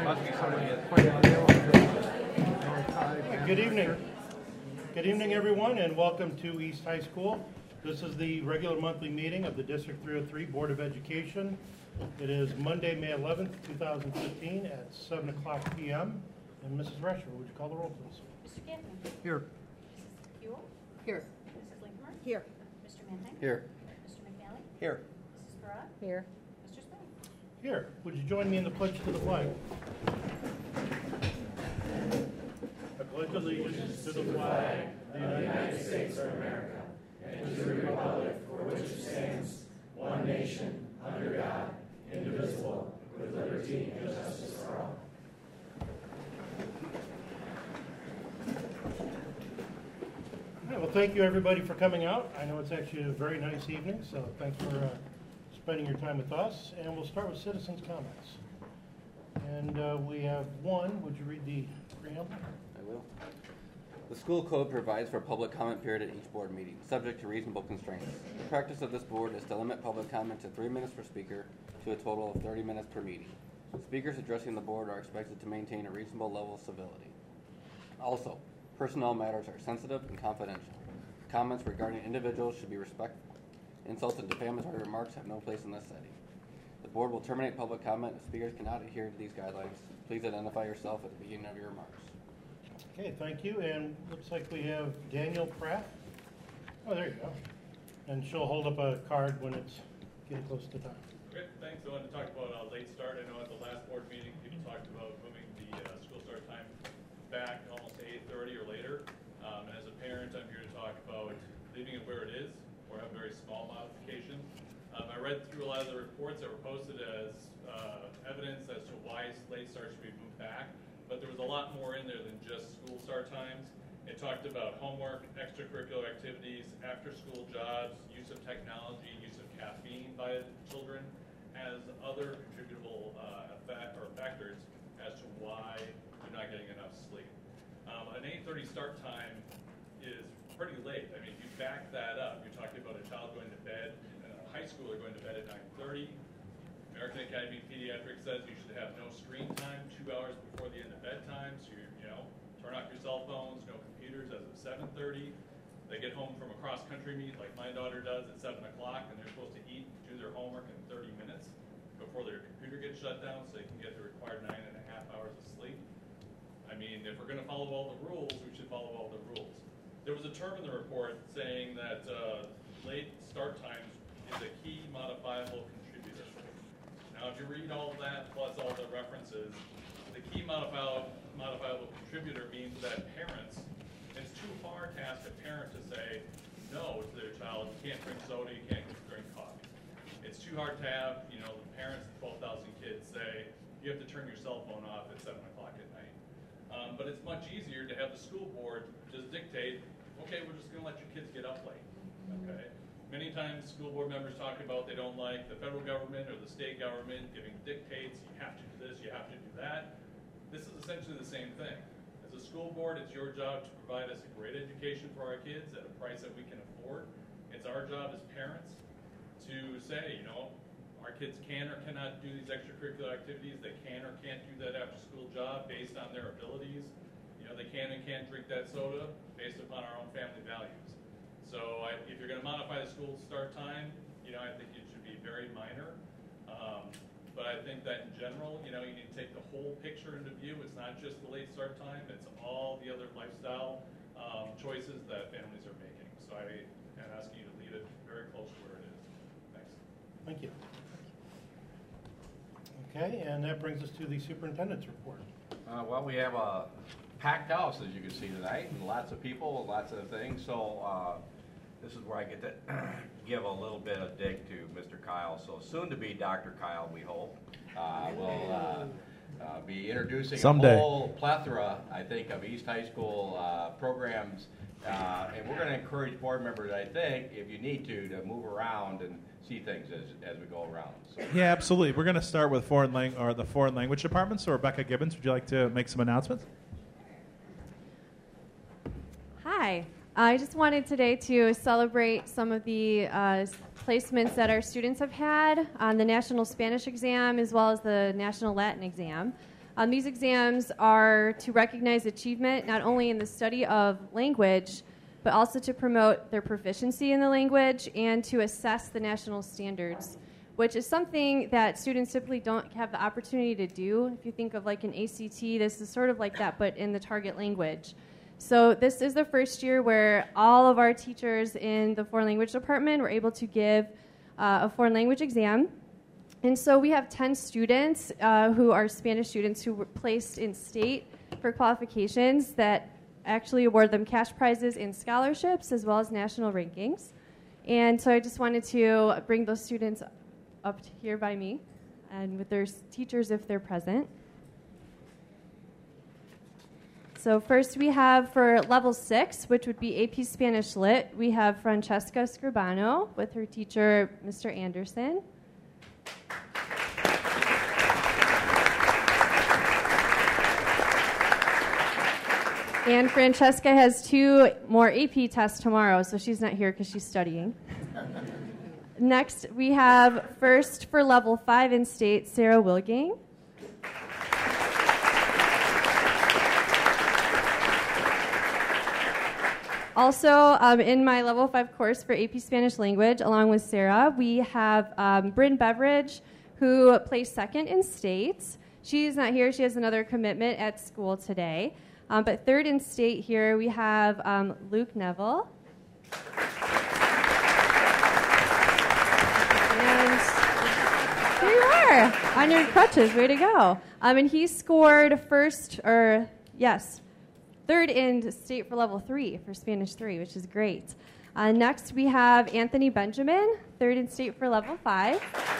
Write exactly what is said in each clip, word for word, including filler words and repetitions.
Good evening. Good evening, everyone, and welcome to East High School. This is the regular monthly meeting of the District three oh three Board of Education. It is Monday, May eleventh, two thousand fifteen at seven o'clock p m And Missus Rescher, would you call the roll, please? Mister Gaffney. Here. Missus Buell. Here. Missus Lincoln. Here. Mister Manheim. Here. Mister McNally. Here. Missus Farad. Here. Mister Spain. Here. Would you join me in the pledge to the flag? I pledge allegiance to the flag of the United States of America and to the republic for which it stands, one nation, under God, indivisible, with liberty and justice for all. All right, well, thank you, everybody, for coming out. I know it's actually a very nice evening, so thanks for uh, spending your time with us. And we'll start with citizens' comments. And uh, we have one. Would you read the preamble? I will. The school code provides for a public comment period at each board meeting, subject to reasonable constraints. The practice of this board is to limit public comment to three minutes per speaker to a total of thirty minutes per meeting. Speakers addressing the board are expected to maintain a reasonable level of civility. Also, personnel matters are sensitive and confidential. Comments regarding individuals should be respectful. Insults and defamatory remarks have no place in this setting. The board will terminate public comment if speakers cannot adhere to these guidelines. Please identify yourself at the beginning of your remarks. Okay, thank you. And looks like we have Daniel Pratt. Oh, there you go. And she'll hold up a card when it's getting close to time. Okay, thanks. I wanted to talk about a uh, late start. I know at the last board meeting, people talked about moving the uh, school start time back almost to eight thirty or later. Um, and as a parent, I'm here to talk about leaving it where it is or have very small modifications. Um, I read through a lot of the reports that were posted as uh, evidence as to why late start should be moved back. But there was a lot more in there than just school start times. It talked about homework, extracurricular activities, after-school jobs, use of technology, use of caffeine by children, as other contributable uh, effect, or factors as to why you're not getting enough sleep. Um, an eight thirty start time is pretty late. I mean, if you back that up, you're talking about a child going to bed, and a high schooler going to bed at nine thirty. American Academy of Pediatrics says you should have no screen time two hours before the end of bedtime. So, you you know, turn off your cell phones, no computers as of seven thirty. They get home from a cross-country meet like my daughter does at seven o'clock, and they're supposed to eat and do their homework in thirty minutes before their computer gets shut down so they can get the required nine and a half hours of sleep. I mean, if we're going to follow all the rules, we should follow all the rules. There was a term in the report saying that uh, late start times is a key modifiable contributor. Now, if you read all of that, plus all the references, the key modifiable, modifiable contributor means that parents, it's too hard to ask a parent to say no to their child. You can't drink soda, you can't drink coffee. It's too hard to have, you know, the parents of twelve thousand kids say, you have to turn your cell phone off at seven o'clock at night. Um, but it's much easier to have the school board just dictate, okay, we're just going to let your kids get up late, okay? Many times school board members talk about they don't like the federal government or the state government giving dictates, you have to do this, you have to do that. This is essentially the same thing. As a school board, it's your job to provide us a great education for our kids at a price that we can afford. It's our job as parents to say, you know, our kids can or cannot do these extracurricular activities. They can or can't do that after school job based on their abilities. You know, they can and can't drink that soda based upon our own family values. So I, if you're going to modify the school start time, you know, I think it should be very minor. Um, but I think that in general, you know, you need to take the whole picture into view. It's not just the late start time. It's all the other lifestyle um, choices that families are making. So I am asking you to leave it very close to where it is. Thanks. Thank you. Okay, and that brings us to the superintendent's report. Uh, well, we have a packed house, as you can see tonight, and lots of people, lots of things. So uh, this is where I get to give a little bit of dig to Mister Kyle. So soon to be Doctor Kyle, we hope, uh, will uh, uh, be introducing Someday. a whole plethora, I think, of East High School uh, programs. Uh, and we're going to encourage board members, I think, if you need to, to move around and see things as, as we go around. So. Yeah, absolutely. We're going to start with foreign lang- or the foreign language department. So Rebecca Gibbons, would you like to make some announcements? Hi. I just wanted today to celebrate some of the uh, placements that our students have had on the National Spanish exam as well as the National Latin exam. Um, these exams are to recognize achievement not only in the study of language, but also to promote their proficiency in the language and to assess the national standards, which is something that students typically don't have the opportunity to do. If you think of like an A C T, this is sort of like that, but in the target language. So this is the first year where all of our teachers in the foreign language department were able to give uh, a foreign language exam. And so we have ten students uh, who are Spanish students who were placed in state for qualifications that actually award them cash prizes and scholarships as well as national rankings. And so I just wanted to bring those students up to here by me and with their s- teachers if they're present. So first we have for level six, which would be A P Spanish Lit, we have Francesca Scribano with her teacher, Mister Anderson. And Francesca has two more A P tests tomorrow, so she's not here because she's studying. Next, we have first for level five in state, Sarah Wilgang. Also, um, in my level five course for A P Spanish Language, along with Sarah, we have um, Bryn Beveridge, who placed second in state. She's not here. She has another commitment at school today. Um, but third in state here, we have um, Luke Neville. And here you are, on your crutches. Way to go. Um, and he scored first, or yes, third in state for level three, for Spanish three, which is great. Uh, next, we have Anthony Benjamin, third in state for level five.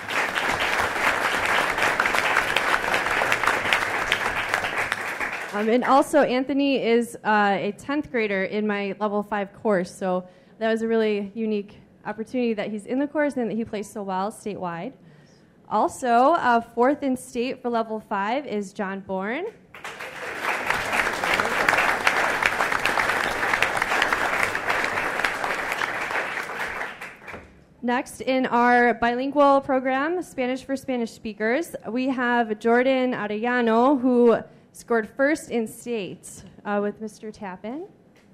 Um, and also, Anthony is uh, a tenth grader in my level five course, so that was a really unique opportunity that he's in the course and that he plays so well statewide. Also, uh, fourth in state for level five is John Bourne. Next, in our bilingual program, Spanish for Spanish speakers, we have Jordan Arellano, who scored first in state uh, with Mister Tappan.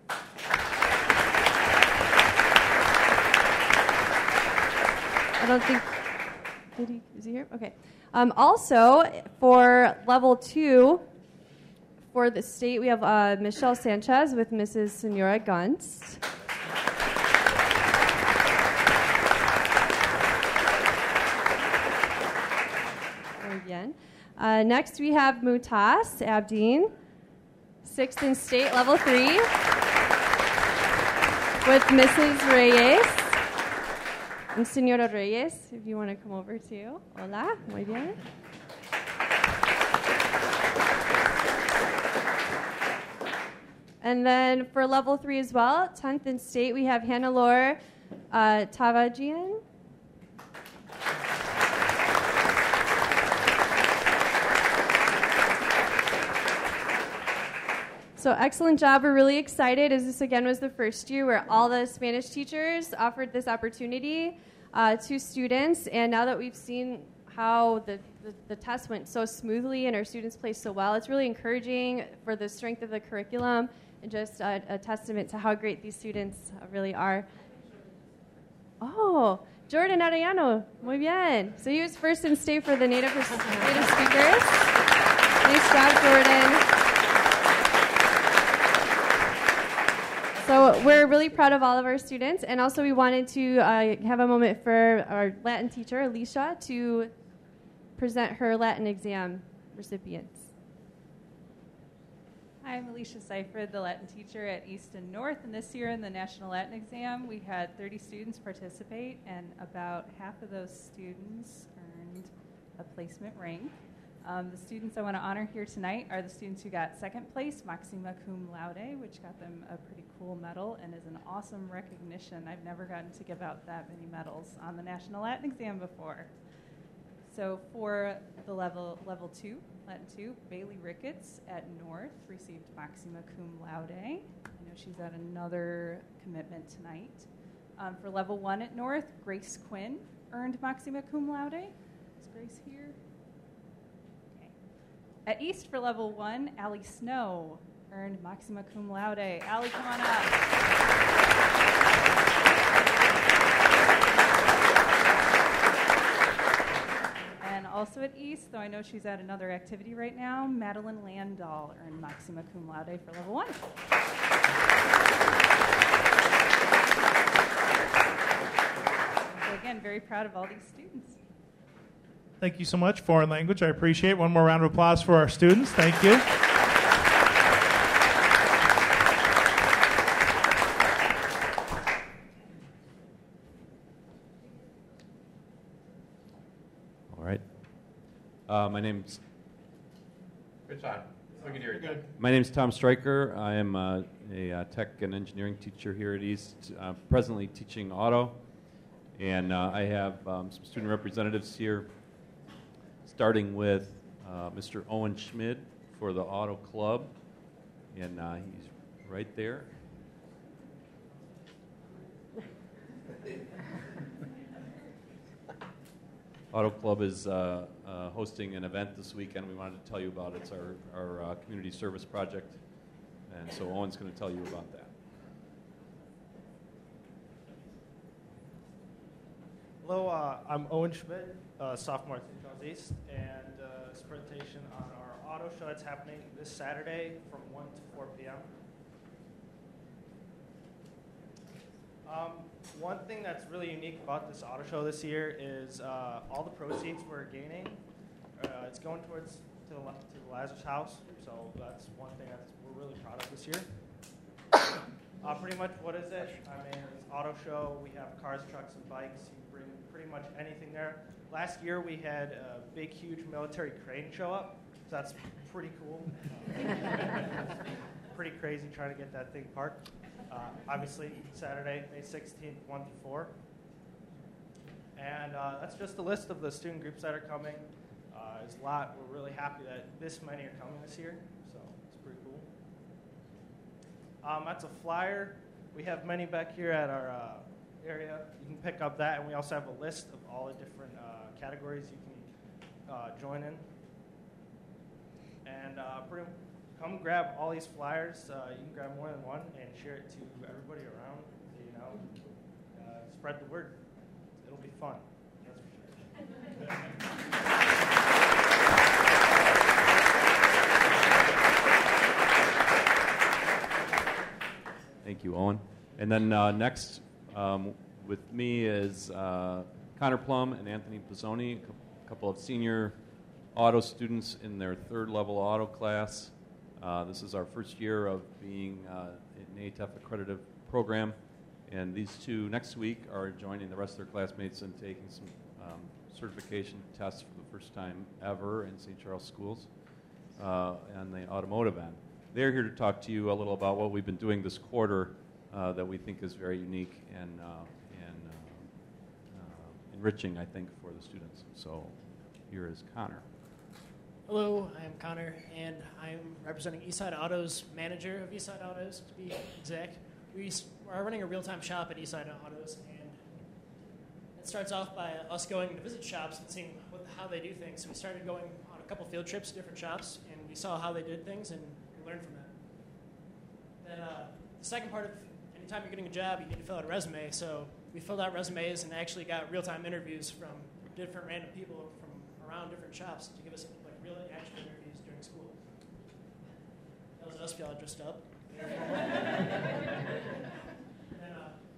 I don't think, did he, is he here? Okay. Um, also, for level two, for the state, we have uh, Michelle Sanchez with Missus Senora Gunst. Again. Uh, next, we have Mutas Abdeen, sixth in state, level three, with Missus Reyes. And Senora Reyes, if you want to come over too. Hola, muy bien. And then for level three as well, tenth in state, we have Hannah-Laure uh, Tavajian. So excellent job. We're really excited as this again was the first year where all the Spanish teachers offered this opportunity uh, to students. And now that we've seen how the, the, the test went so smoothly and our students placed so well, it's really encouraging for the strength of the curriculum and just a, a testament to how great these students really are. Oh, Jordan Arellano, muy bien. So he was first in state for the native, native speakers. Nice job, Jordan. So we're really proud of all of our students, and also we wanted to uh, have a moment for our Latin teacher, Alicia, to present her Latin exam recipients. Hi, I'm Alicia Seifert, the Latin teacher at Easton North, and this year in the National Latin Exam, we had thirty students participate, and about half of those students earned a placement rank. Um, the students I want to honor here tonight are the students who got second place, Maxima Cum Laude, which got them a pretty cool medal and is an awesome recognition. I've never gotten to give out that many medals on the National Latin Exam before. So for the level level two, Latin two, Bailey Ricketts at North received Maxima Cum Laude. I know she's at another commitment tonight. Um, for level one at North, Grace Quinn earned Maxima Cum Laude. Is Grace here? At East for level one, Allie Snow earned Maxima Cum Laude. Allie, come on up. And also at East, though I know she's at another activity right now, Madeline Landahl earned Maxima Cum Laude for level one. So again, very proud of all these students. Thank you so much. Foreign language, I appreciate it. One more round of applause for our students. Thank you. All right. Uh, my name's It's on. We can hear you. Good. my name's Tom Stryker. I am uh, a uh, tech and engineering teacher here at East, uh, presently teaching auto, and uh, I have um, some student representatives here, starting with uh, Mister Owen Schmid for the Auto Club, and uh, he's right there. Auto Club is uh, uh, hosting an event this weekend we wanted to tell you about. It's our, our uh, community service project, and so Owen's going to tell you about that. Hello, uh, I'm Owen Schmidt, uh, sophomore at Saint John's East, and uh, this presentation on our auto show that's happening this Saturday from one to four p.m. Um, one thing that's really unique about this auto show this year is uh, all the proceeds we're gaining. Uh, it's going towards to the, to the Lazarus House, so that's one thing that we're really proud of this year. Uh, pretty much, what is it? I mean, it's auto show. We have cars, trucks, and bikes. You bring pretty much anything there. Last year, we had a big, huge military crane show up, so that's pretty cool. Uh, pretty crazy trying to get that thing parked. Uh, obviously, Saturday, May sixteenth, one to four. And uh, that's just a list of the student groups that are coming. Uh, there's a lot. We're really happy that this many are coming this year, so it's pretty cool. Um, that's a flyer. We have many back here at our uh, area. You can pick up that, and we also have a list of all the different uh, categories you can uh, join in. And uh, pretty, come grab all these flyers. Uh, you can grab more than one and share it to everybody around. You know, uh, spread the word. It'll be fun. That's for sure. Thank you, Owen. And then uh, next um, with me is uh, Connor Plum and Anthony Pizzoni, a couple of senior auto students in their third level auto class. Uh, this is our first year of being uh, an A T E F accredited program, and these two next week are joining the rest of their classmates and taking some um, certification tests for the first time ever in Saint Charles schools uh, on the automotive end. They're here to talk to you a little about what we've been doing this quarter uh, that we think is very unique and, uh, and uh, uh, enriching, I think, for the students. So here is Connor. Hello, I am Connor, and I'm representing Eastside Autos, manager of Eastside Autos, to be exact. We are running a real-time shop at Eastside Autos, and it starts off by us going to visit shops and seeing what, how they do things. So we started going on a couple field trips to different shops, and we saw how they did things, and we learned from that. Then uh, the second part of anytime you're getting a job, you need to fill out a resume. So we filled out resumes and actually got real-time interviews from different random people from around different shops to give us like real action interviews during school. That was us, we all dressed up. Then,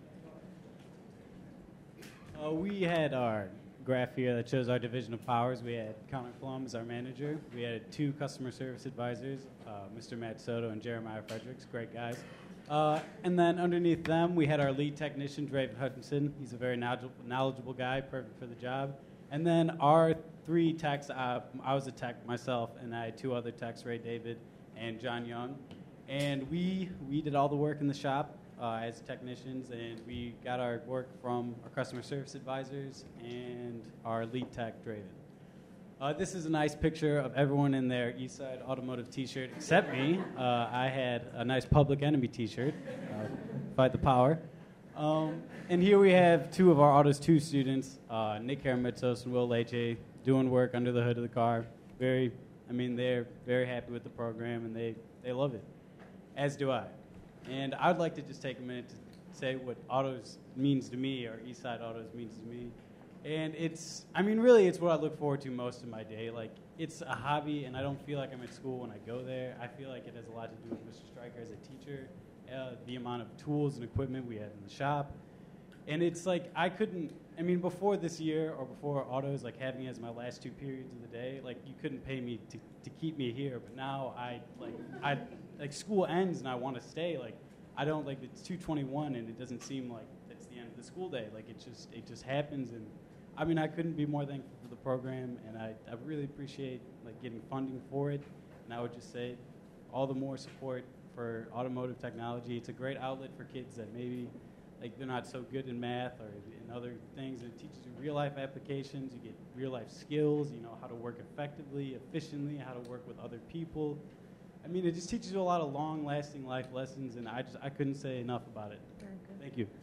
uh, Uh, we had our graph here that shows our division of powers. We had Connor Plum as our manager. We had two customer service advisors, uh, Mister Matt Soto and Jeremiah Fredericks, great guys. Uh, and then underneath them, we had our lead technician, Draven Hutchinson. He's a very knowledgeable, knowledgeable guy, perfect for the job. And then our three techs, uh, I was a tech myself, and I had two other techs, Ray David and John Young. And we, we did all the work in the shop uh, as technicians, and we got our work from our customer service advisors and our lead tech, Draven. Uh, this is a nice picture of everyone in their Eastside Automotive t-shirt except me. Uh, I had a nice Public Enemy t-shirt, uh, Fight the Power. Um, and here we have two of our Autos two students, uh, Nick Karamitsos and Will Leche, doing work under the hood of the car. Very I mean, they're very happy with the program, and they, they love it, as do I. And I'd like to just take a minute to say what autos means to me, or Eastside Autos means to me. And it's, I mean, really, it's what I look forward to most of my day. Like, it's a hobby, and I don't feel like I'm at school when I go there. I feel like it has a lot to do with Mister Stryker as a teacher, uh, the amount of tools and equipment we have in the shop. And it's like, I couldn't, I mean, before this year or before autos, like having it as my last two periods of the day, like you couldn't pay me to, to keep me here. But now I, like, I, like school ends and I want to stay. Like, I don't, like, it's two twenty-one and it doesn't seem like it's the end of the school day. Like, it just, it just happens. And I mean, I couldn't be more thankful for the program, and I, I really appreciate, like, getting funding for it. And I would just say all the more support for automotive technology. It's a great outlet for kids that maybe, like, they're not so good in math or in other things. It teaches you real-life applications. You get real-life skills. You know how to work effectively, efficiently, how to work with other people. I mean, it just teaches you a lot of long-lasting life lessons, and I just I couldn't say enough about it. Very good. Thank you.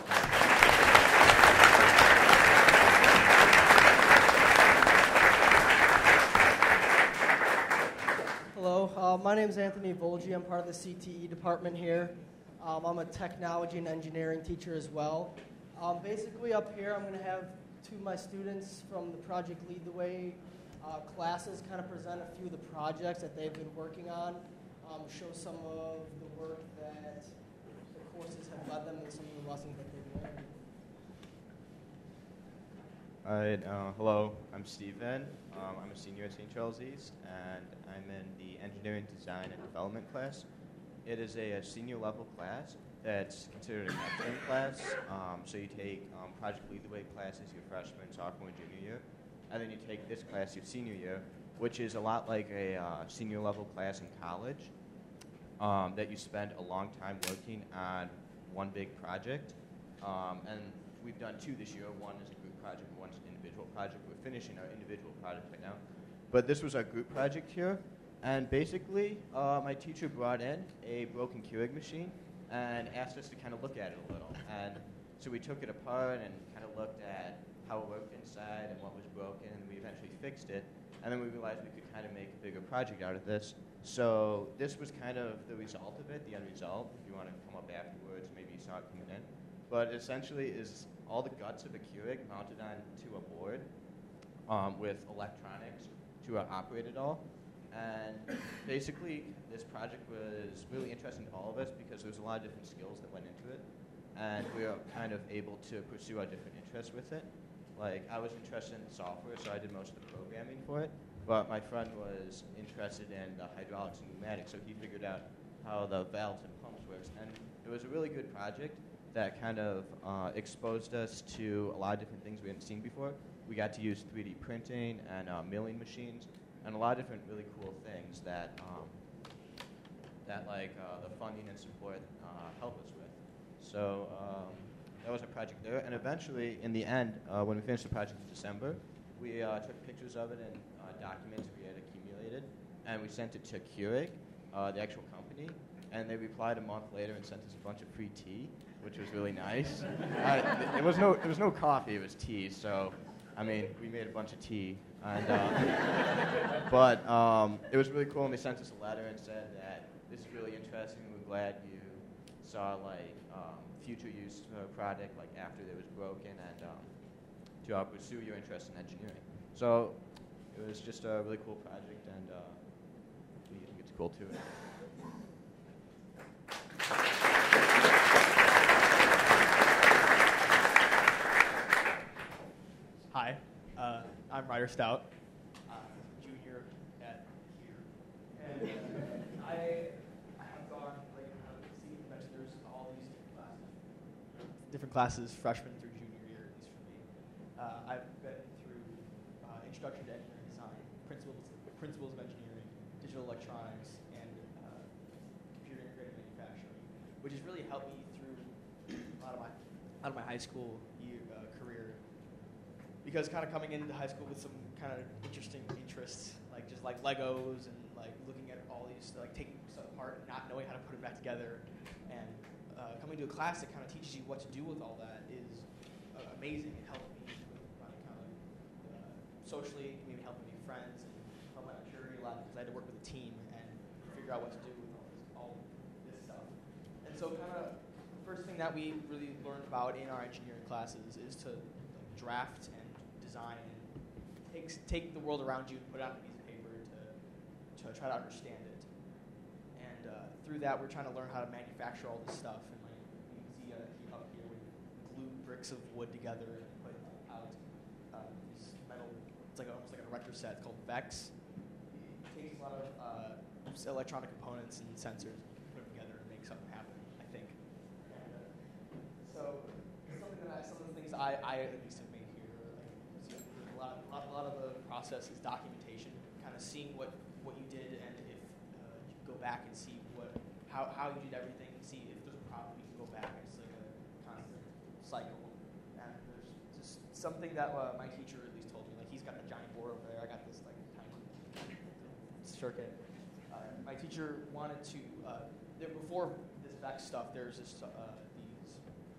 Hello, uh, my name is Anthony Volgi. I'm part of the C T E department here. Um, I'm a technology and engineering teacher as well. Um, basically up here I'm going to have two of my students from the Project Lead the Way uh, classes kind of present a few of the projects that they've been working on, um, show some of the work that the courses have led them and some of the lessons that they've learned. All right, uh, hello, I'm Steven. Um, I'm a senior at Saint Charles East, and I'm in the Engineering Design and Development class. It is a, a senior level class that's considered a mentoring class. Um, so you take um, Project Lead the Way classes your freshman, sophomore, and junior year, and then you take this class your senior year, which is a lot like a uh, senior level class in college um, that you spend a long time working on one big project. Um, and we've done two this year. One is a group project, one's an individual project. We're finishing our individual project right now. But this was our group project here. And basically, uh, my teacher brought in a broken Keurig machine and asked us to kind of look at it a little. And so we took it apart and kind of looked at how it worked inside and what was broken, and we eventually fixed it. And then we realized we could kind of make a bigger project out of this. So this was kind of the result of it, the end result. If you want to come up afterwards, maybe you saw it coming in. But essentially is all the guts of a Keurig mounted onto a board um, with electronics to uh, operate it all. And basically, this project was really interesting to all of us because there was a lot of different skills that went into it. And we were kind of able to pursue our different interests with it. Like, I was interested in software, so I did most of the programming for it. But my friend was interested in the hydraulics and pneumatics, so he figured out how the valves and pumps works. And it was a really good project that kind of uh, exposed us to a lot of different things we hadn't seen before. We got to use three D printing and uh, milling machines and a lot of different really cool things that um, that like uh, the funding and support uh, help us with. So um, that was a project there. And eventually, in the end, uh, when we finished the project in December, we uh, took pictures of it and uh, documents we had accumulated, and we sent it to Keurig, uh, the actual company, and they replied a month later and sent us a bunch of free tea, which was really nice. uh, it was no, it was no coffee, it was tea. So, I mean, we made a bunch of tea, and uh, but um, it was really cool. And they sent us a letter and said that this is really interesting. We're glad you saw like um, future use for a product like after it was broken, and um, to uh, pursue your interest in engineering. So it was just a really cool project, and uh, we think it's cool too. Hi, uh, I'm Ryder Stout. I'm a junior at here. And I, I have gone, like, how you see, you mentioned there's all these different classes. Different classes, freshman through junior year, at least for me. Uh, I've been through uh, Introduction to Engineering Design, Principles, Principles of Engineering, Digital Electronics, and uh, Computer Integrated Manufacturing, which has really helped me through a lot of my, a lot of my high school year, uh, career. Because kind of coming into high school with some kind of interesting interests, like just like Legos and like looking at all these, like taking stuff apart and not knowing how to put them back together, and uh, coming to a class that kind of teaches you what to do with all that is uh, amazing. It helped me with my kind of uh, socially, maybe helping me friends and help my maturity a lot because I had to work with a team and figure out what to do with all this, all this stuff. And so kind of the first thing that we really learned about in our engineering classes is to like, draft and design and take, take the world around you and put it on a piece of paper to, to try to understand it. And uh, through that, we're trying to learn how to manufacture all this stuff. And like you can see uh, up here, we glue bricks of wood together and put out uh, these metal. It's like a, almost like a retro set. It's called Vex. It takes a lot of uh, electronic components and sensors, and put them together and make something happen. I think. And, uh, so something that I, some of the things I, I at least have made here, like so a lot, a lot, a lot of the process is documentation, kind of seeing what, what you did, and if uh, you can go back and see what how how you did everything, see if there's a problem, you can go back. It's like a constant cycle. And there's just something that uh, my teacher at least told me, like he's got a giant board over there, I got this like tiny circuit. Uh, my teacher wanted to, uh, there, before this Vex stuff, there's this, uh, these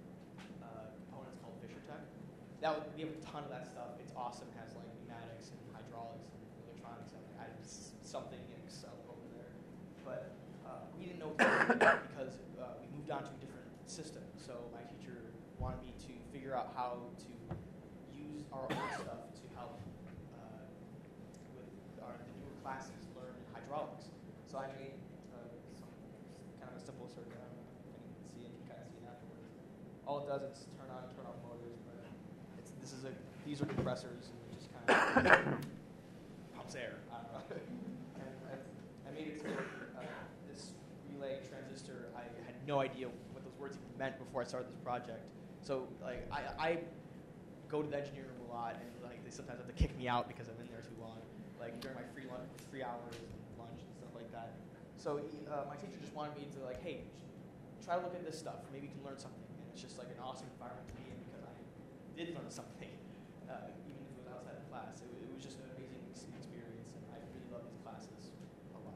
uh, components called FisherTech. That would, we have a ton of that stuff. It's awesome. It has like pneumatics and hydraulics and electronics. And I have something in Excel over there. But uh, we didn't know what to do because uh, we moved on to a different system. So my teacher wanted me to figure out how to use our old stuff to help uh, with our, the newer classes learn hydraulics. So I made uh, some kind of a simple circuit. I don't know if anyone can see it. You can kind of see it afterwards. All it does is turn on, turn off motors. But it's, this is a these are compressors, and it just kind of pumps air. I don't know. And I, I made it so uh, this relay transistor. I had no idea what those words even meant before I started this project. So like I, I go to the engineering room a lot, and like they sometimes have to kick me out because I'm in there too long. Like during my free lunch, free hours. Like that. So uh, my teacher just wanted me to like, hey, try to look at this stuff. Maybe you can learn something. And it's just like an awesome environment to be in because I did learn something, uh, even if it was outside of class. It, it was just an amazing ex- experience, and I really love these classes a lot.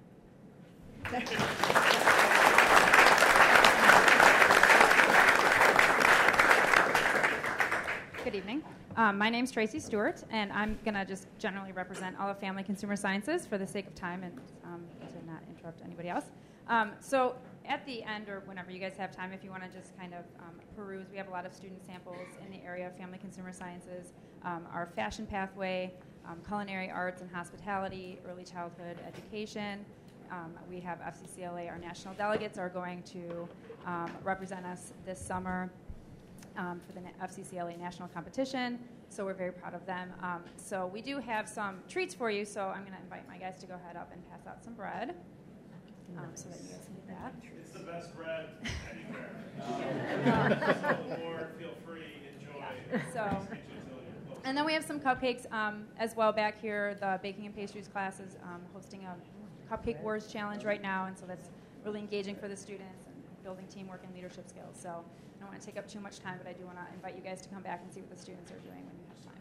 Good evening. Um, my name's Tracy Stewart, and I'm going to just generally represent all of Family Consumer Sciences for the sake of time and um, to not interrupt anybody else. Um, so at the end, or whenever you guys have time, if you want to just kind of um, peruse, we have a lot of student samples in the area of Family Consumer Sciences, um, our fashion pathway, um, culinary arts and hospitality, early childhood education. Um, we have F C C L A, our national delegates are going to um, represent us this summer. Um, for the F C C L A national competition, so we're very proud of them. Um, so we do have some treats for you, so I'm going to invite my guys to go ahead up and pass out some bread, um, so that you guys can get that. It's the best bread anywhere. So, Lord, feel free, enjoy. Yeah. So, and then we have some cupcakes um, as well back here. The baking and pastries class is um, hosting a Cupcake Wars challenge right now, and so that's really engaging for the students and building teamwork and leadership skills. So I don't want to take up too much time, but I do want to invite you guys to come back and see what the students are doing when you have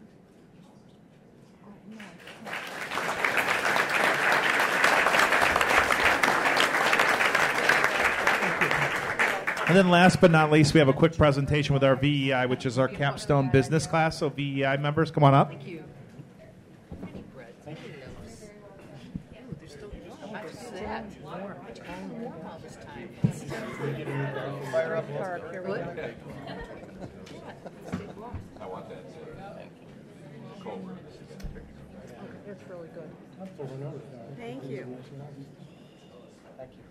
time. And then last but not least, we have a quick presentation with our V E I, which is our capstone business class. So V E I members, come on up. Thank you. Thank you. They're still warm. It's warm all this time. Fire up park. Here we go. I want that. Thank you. Cobra. It's really good. Thank you. Thank you.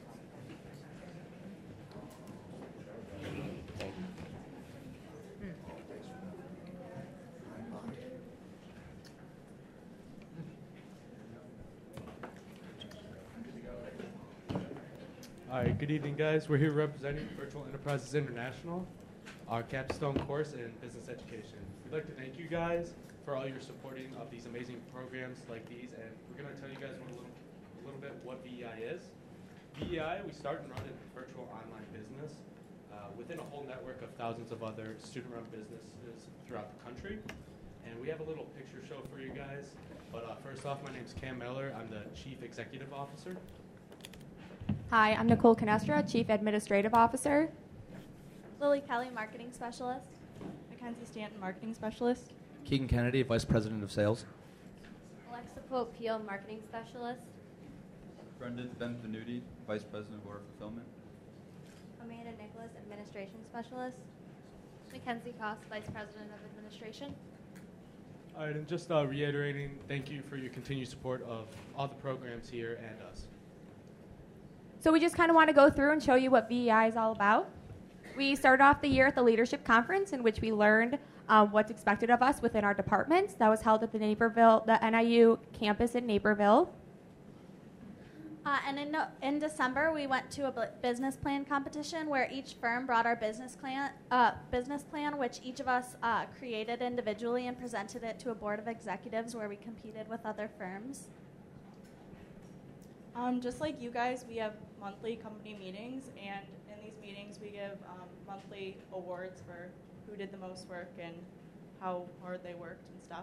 All right, good evening, guys. We're here representing Virtual Enterprises International, our capstone course in business education. We'd like to thank you guys for all your supporting of these amazing programs like these, and we're going to tell you guys what a little, a little bit what V E I is. V E I, we start and run a virtual online business uh, within a whole network of thousands of other student-run businesses throughout the country, and we have a little picture show for you guys. But uh, first off, my name's Cam Miller. I'm the Chief Executive Officer. Hi, I'm Nicole Canestra, Chief Administrative Officer. Lily Kelly, Marketing Specialist. Mackenzie Stanton, Marketing Specialist. Keegan Kennedy, Vice President of Sales. Alexa Nicole Peel, Marketing Specialist. Brendan Benvenuti, Vice President of Order Fulfillment. Amanda Nicholas, Administration Specialist. Mackenzie Koss, Vice President of Administration. All right, and just uh, reiterating, thank you for your continued support of all the programs here and us. So we just kind of want to go through and show you what V E I is all about. We started off the year at the Leadership Conference, in which we learned um, what's expected of us within our departments. That was held at the Naperville, the N I U campus in Naperville. Uh, and in, no, in December, we went to a bu- business plan competition where each firm brought our business plan, uh, business plan, which each of us uh, created individually and presented it to a board of executives where we competed with other firms. Um, just like you guys, we have monthly company meetings, and in these meetings, we give um, monthly awards for who did the most work and how hard they worked and stuff.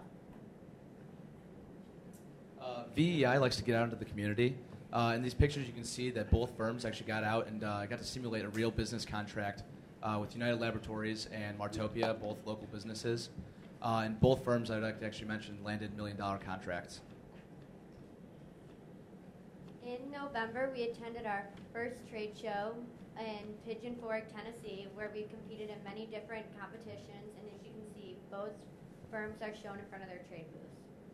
Uh, V E I likes to get out into the community. Uh, in these pictures, you can see that both firms actually got out and uh, got to simulate a real business contract uh, with United Laboratories and Martopia, both local businesses. Uh, and both firms, I'd like to actually mention, landed million-dollar contracts. In November, we attended our first trade show in Pigeon Forge, Tennessee, where we competed in many different competitions. And as you can see, both firms are shown in front of their trade booths.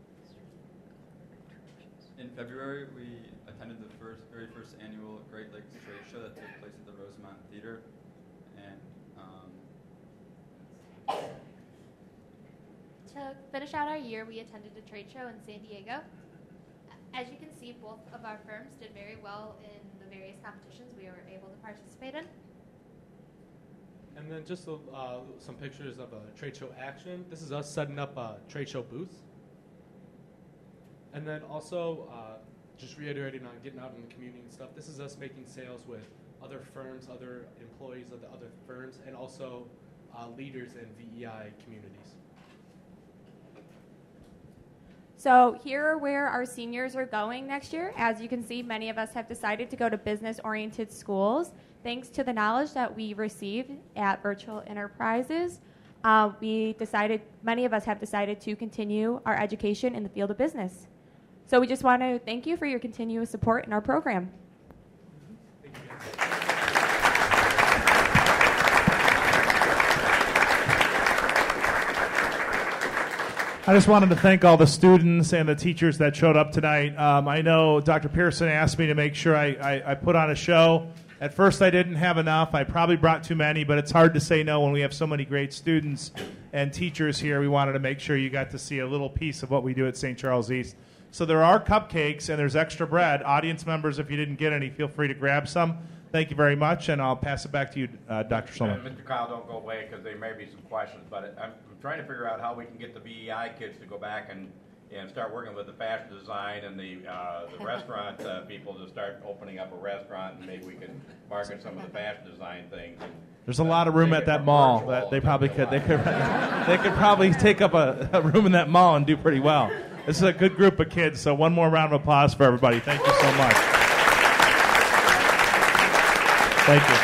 In February, we attended the first, very first annual Great Lakes Trade Show that took place at the Rosemont Theater. And um, To finish out our year, we attended a trade show in San Diego. As you can see, both of our firms did very well in the various competitions we were able to participate in. And then just uh, some pictures of a trade show action. This is us setting up a trade show booth. And then also, uh, just reiterating on getting out in the community and stuff, this is us making sales with other firms, other employees of the other firms, and also uh, leaders in V E I communities. So here are where our seniors are going next year. As you can see, many of us have decided to go to business-oriented schools. Thanks to the knowledge that we received at Virtual Enterprises, uh, we decided, many of us have decided to continue our education in the field of business. So we just want to thank you for your continuous support in our program. I just wanted to thank all the students and the teachers that showed up tonight. Um, I know Doctor Pearson asked me to make sure I, I, I put on a show. At first, I didn't have enough. I probably brought too many, but it's hard to say no when we have so many great students and teachers here. We wanted to make sure you got to see a little piece of what we do at Saint Charles East. So there are cupcakes and there's extra bread. Audience members, if you didn't get any, feel free to grab some. Thank you very much, and I'll pass it back to you, uh, Doctor Schulman. Uh, Mister Kyle, don't go away because there may be some questions, but I'm trying to figure out how we can get the V E I kids to go back and, and start working with the fashion design and the, uh, the restaurant uh, people to start opening up a restaurant, and maybe we can market some of the fashion design things. And, There's a lot of room at that mall that they probably could they could they could probably take up a, a room in that mall and do pretty well. This is a good group of kids, so one more round of applause for everybody. Thank you so much. Thank you.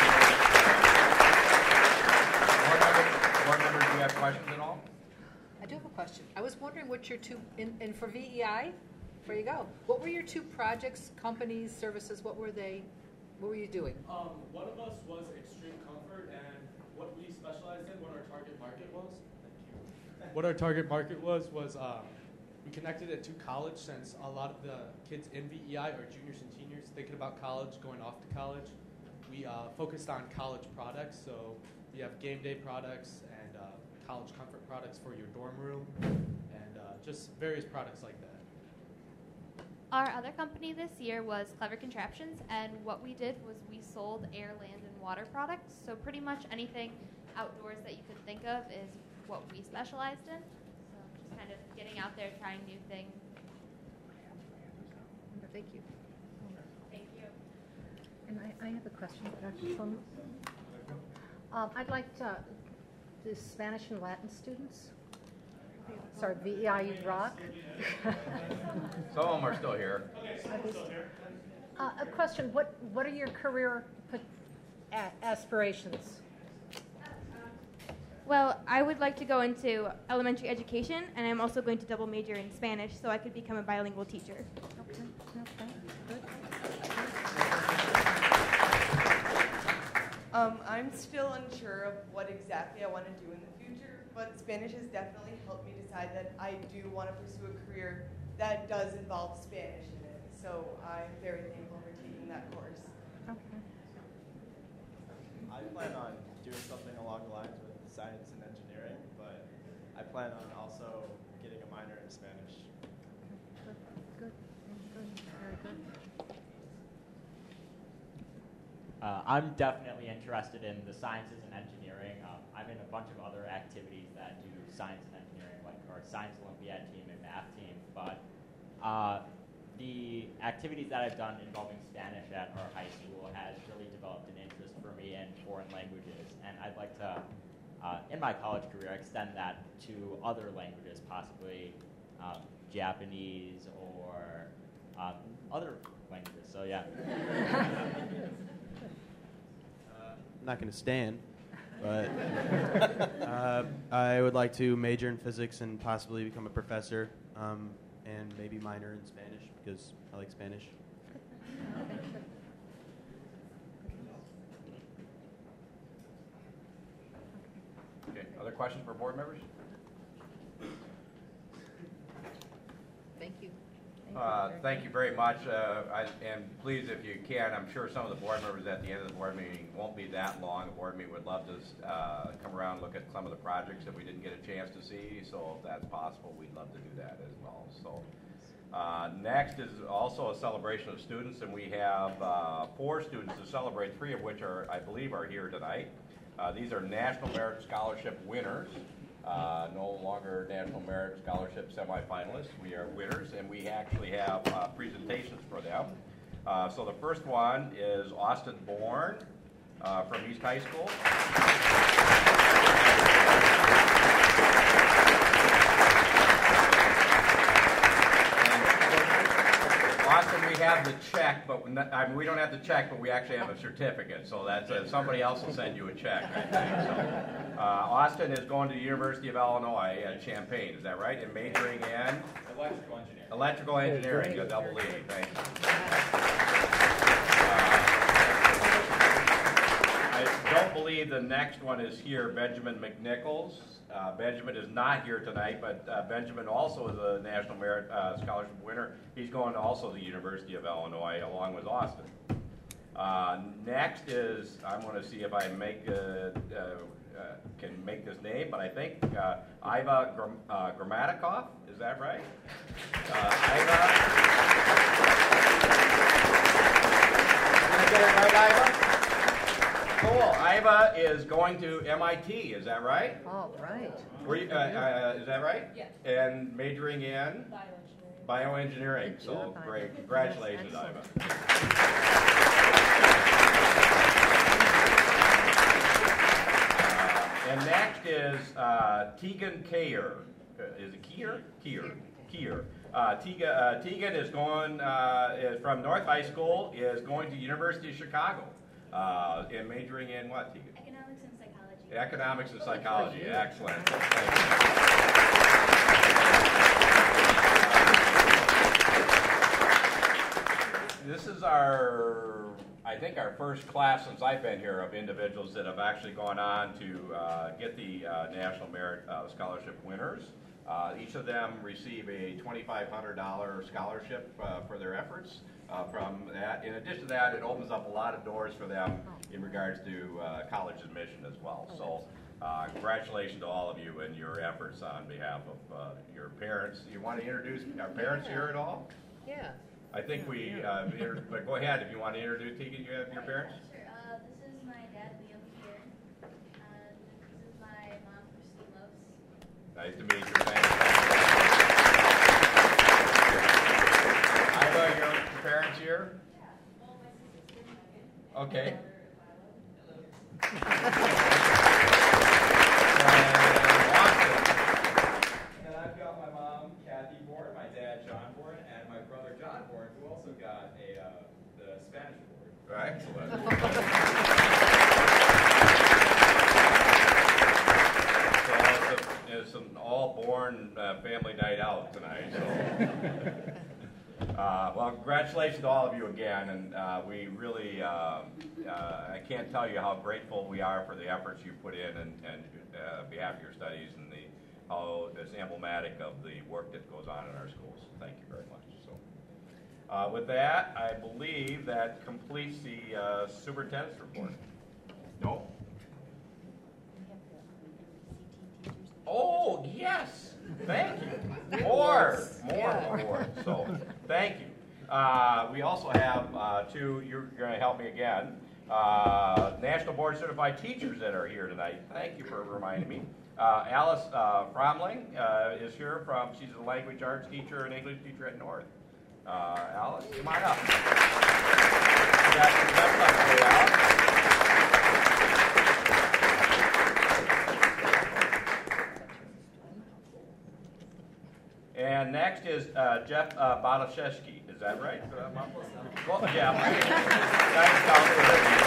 Board members, board members, do you have questions at all? I do have a question. I was wondering what your two, in, and for V E I, where you go, what were your two projects, companies, services, what were they, what were you doing? Um, one of us was Extreme Comfort, and what we specialized in, what our target market was, what our target market was, was um, we connected it to college, since a lot of the kids in V E I are juniors and seniors thinking about college, going off to college. We uh, focused on college products, so we have game day products and uh, college comfort products for your dorm room, and uh, just various products like that. Our other company this year was Clever Contraptions, and what we did was we sold air, land, and water products. So pretty much anything outdoors that you could think of is what we specialized in. So just kind of getting out there, trying new things. Thank you. Thank you. And I, I have a question for Doctor Plum. Um, I'd like to, the Spanish and Latin students, sorry, V E I Rock. Some of them are still here. Uh, a question, what, what are your career a- aspirations? Well, I would like to go into elementary education, and I'm also going to double major in Spanish so I could become a bilingual teacher. Okay, okay, good. Um, I'm still unsure of what exactly I want to do in the future, but Spanish has definitely helped me decide that I do want to pursue a career that does involve Spanish in it. So I'm very thankful for taking that course. Okay. I plan on doing something along the lines with science and engineering, but I plan on also getting a minor in Spanish. Good, good, good, very good. Uh, I'm definitely interested in the sciences and engineering. Um, I'm in a bunch of other activities that do science and engineering, like our Science Olympiad team and math team. But uh, the activities that I've done involving Spanish at our high school has really developed an interest for me in foreign languages. And I'd like to, uh, in my college career, extend that to other languages, possibly um, Japanese or um, other languages. So, yeah. I'm not going to stand, but uh, I would like to major in physics and possibly become a professor, um, and maybe minor in Spanish because I like Spanish. Okay, other questions for board members? Thank you. Uh, thank you very much, uh, I, and please, if you can, I'm sure some of the board members at the end of the board meeting won't be that long. A board meeting would love to uh, come around and look at some of the projects that we didn't get a chance to see, so if that's possible, we'd love to do that as well. So, uh, next is also a celebration of students, and we have uh, four students to celebrate, three of which are, I believe, are here tonight. Uh, these are National Merit Scholarship winners. Uh, no longer National Merit Scholarship semifinalists. We are winners, and we actually have uh, presentations for them. Uh, so the first one is Austin Bourne uh, from East High School. Austin, we have the check, but we, not, I mean, we don't have the check, but we actually have a certificate. So that's a, somebody else will send you a check, I think. So, uh, Austin is going to the University of Illinois at Champaign. Is that right? And majoring in electrical engineering. Electrical engineering, a double E. Thank you. Uh, I don't believe the next one is here. Benjamin McNichols. Uh, Benjamin is not here tonight, but uh, Benjamin also is a National Merit uh, Scholarship winner. He's going to also the University of Illinois along with Austin. Uh, next is, I'm going to see if I make uh, uh, uh, can make this name, but I think uh, Iva Gram uh, Grammatikoff. Is that right? Uh, Iva. Did I get it right, Iva? Cool. Iva is going to M I T. Is that right? All right. Were you, uh, uh, is that right? Yes. And majoring in Bioengineering. bioengineering. So great. Congratulations, Iva. Uh, and next is uh, Tegan Kayer. Uh, is it Kier? Kier. Kier. Uh, Tegan, uh, Tegan is going uh, is from North High School. Is going to University of Chicago. Uh, and majoring in what, Tegan? Economics and psychology. Economics and psychology. Excellent. This is our, I think, our first class since I've been here of individuals that have actually gone on to uh, get the uh, National Merit uh, Scholarship winners. Uh, each of them receive a twenty-five hundred dollars scholarship uh, for their efforts. Uh, from that, in addition to that, it opens up a lot of doors for them in regards to uh, college admission as well. So, uh, congratulations to all of you and your efforts on behalf of uh, your parents. You want to introduce our parents here at all? Yeah. I think we, uh, inter- but go ahead if you want to introduce Tegan, you have your parents. Sure. Uh, this is my dad, Liam here, and this is my mom, Christine Lopes. Nice to meet you. Thank you. Iva, your parents here? Okay. And I've got my mom, Kathy Bourne, my dad, John Bourne, and my brother, John Bourne, who also got a uh, the Spanish award. Excellent. congratulations to all of you again, and uh, we really, uh, uh, I can't tell you how grateful we are for the efforts you put in and, and uh, behalf of your studies and the, how it's emblematic of the work that goes on in our schools. Thank you very much. So, uh, with that, I believe that completes the uh, superintendent's report. No? Oh, yes. Thank you. More, more Yeah. awards. So, thank you. Uh, we also have uh, two, you're going to help me again, uh, National Board Certified Teachers that are here tonight. Thank you for reminding me. Uh, Alice uh, Fromling uh, is here from, she's a language arts teacher and English teacher at North. Uh, Alice, come on up. You got some best stuff for you, Alice. And next is uh, Jeff uh, Badashevsky. Is that right? Well, Jeff. Nice to talk to you.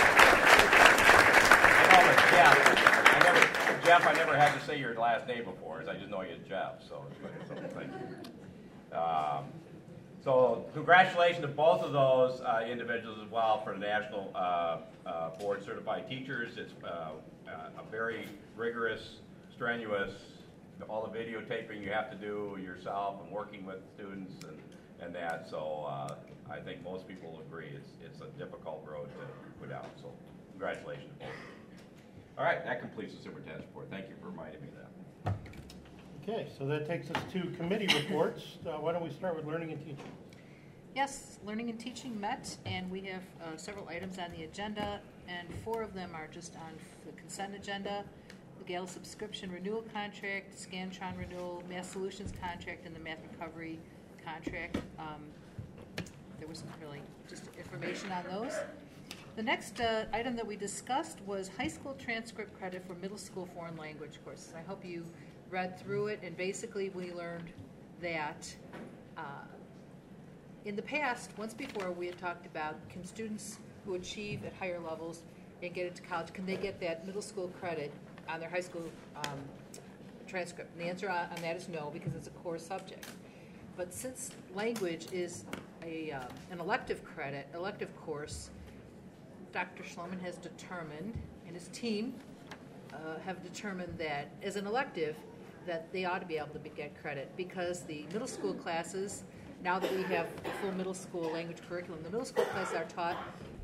I know, but Jeff, I never, Jeff, I never had to say your last name before. I just know you as Jeff. So, so thank you. Um, so, congratulations to both of those uh, individuals as well for the National uh, uh, Board Certified Teachers. It's uh, a very rigorous, strenuous. All the videotaping you have to do yourself and working with students and, and that. So uh, I think most people will agree it's, it's a difficult road to put out. So congratulations to both. All right, that completes the superintendent's report. Thank you for reminding me of that. Okay, so that takes us to committee reports. Uh, why don't we start with learning and teaching? Yes, learning and teaching met, and we have uh, several items on the agenda, and four of them are just on the consent agenda. The Gale subscription renewal contract, Scantron renewal, Math Solutions contract, and the Math Recovery contract. Um, there was really just information on those. The next uh, item that we discussed was high school transcript credit for middle school foreign language courses. I hope you read through it, and basically we learned that uh, in the past, once before, we had talked about can students who achieve at higher levels and get into college, can they get that middle school credit on their high school um, transcript? And the answer on, on that is no, because it's a core subject. But since language is a, uh, an elective credit, elective course, Doctor Schloman has determined, and his team uh, have determined that as an elective, that they ought to be able to be, get credit, because the middle school classes, now that we have a full middle school language curriculum, the middle school classes are taught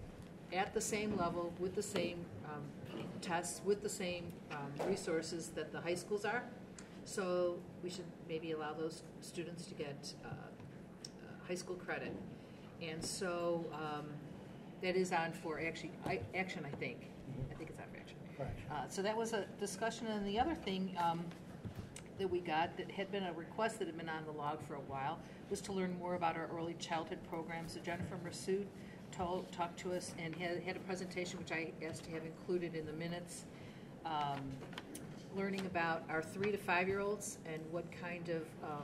at the same level, with the same um, tests, with the same um, resources that the high schools are. So we should maybe allow those students to get uh, uh, high school credit. And so um, that is on for actually I, action, I think. I think it's on for action. Uh, so that was a discussion. And the other thing um, that we got that had been a request that had been on the log for a while was to learn more about our early childhood program. So Jennifer Massoud told, talked to us and had, had a presentation which I asked to have included in the minutes, um, learning about our three to five year olds and what kind of um,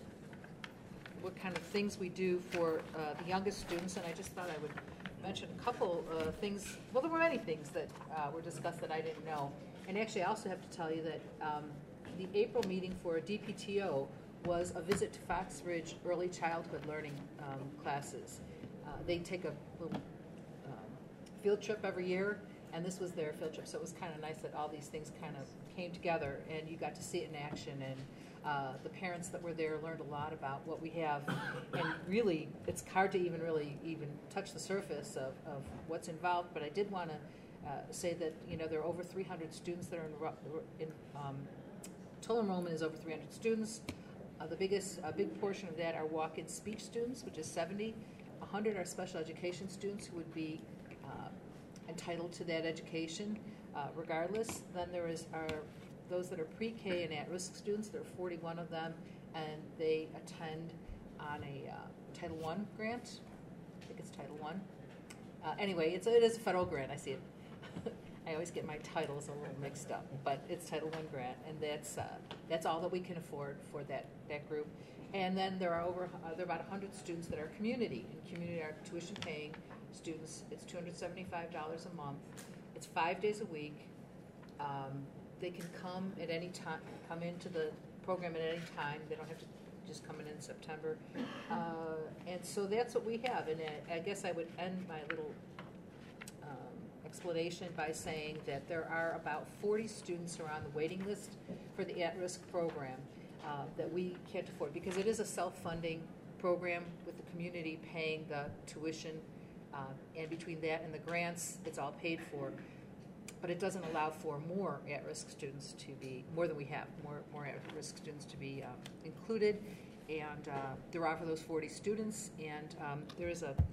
what kind of things we do for uh, the youngest students. And I just thought I would mention a couple uh, things. Well, there were many things that uh, were discussed that I didn't know. And actually, I also have to tell you that um, the April meeting for D P T O was a visit to Fox Ridge Early Childhood Learning um, classes. Uh, they take a little um, field trip every year, and this was their field trip, so it was kind of nice that all these things kind of came together, and you got to see it in action, and uh, the parents that were there learned a lot about what we have, and really, it's hard to even really even touch the surface of, of what's involved, but I did want to uh, say that, you know, there are over three hundred students that are in, in um, total enrollment is over three hundred students. Uh, the biggest, a big portion of that are walk-in speech students, which is seventy. one hundred are special education students who would be uh, entitled to that education uh, regardless. Then there is are those that are pre-K and at-risk students. There are forty-one of them, and they attend on a uh, Title one grant. I think it's Title one. Uh, anyway, it's, it is a federal grant. I see it. I always get my titles a little mixed up, but it's Title one grant, and that's uh, that's all that we can afford for that, that group. And then there are over uh, there are about one hundred students that are community, and community are tuition-paying students. It's two hundred seventy-five dollars a month. It's five days a week. Um, they can come at any time, come into the program at any time. They don't have to just coming in September. Uh, and so that's what we have. And I, I guess I would end my little um, explanation by saying that there are about forty students who are on the waiting list for the at-risk program uh, that we can't afford, because it is a self-funding program with the community paying the tuition, uh, and between that and the grants, it's all paid for. But it doesn't allow for more at-risk students to be, more than we have, more more at-risk students to be um, included. And uh, there are for those forty students, and um, there is a,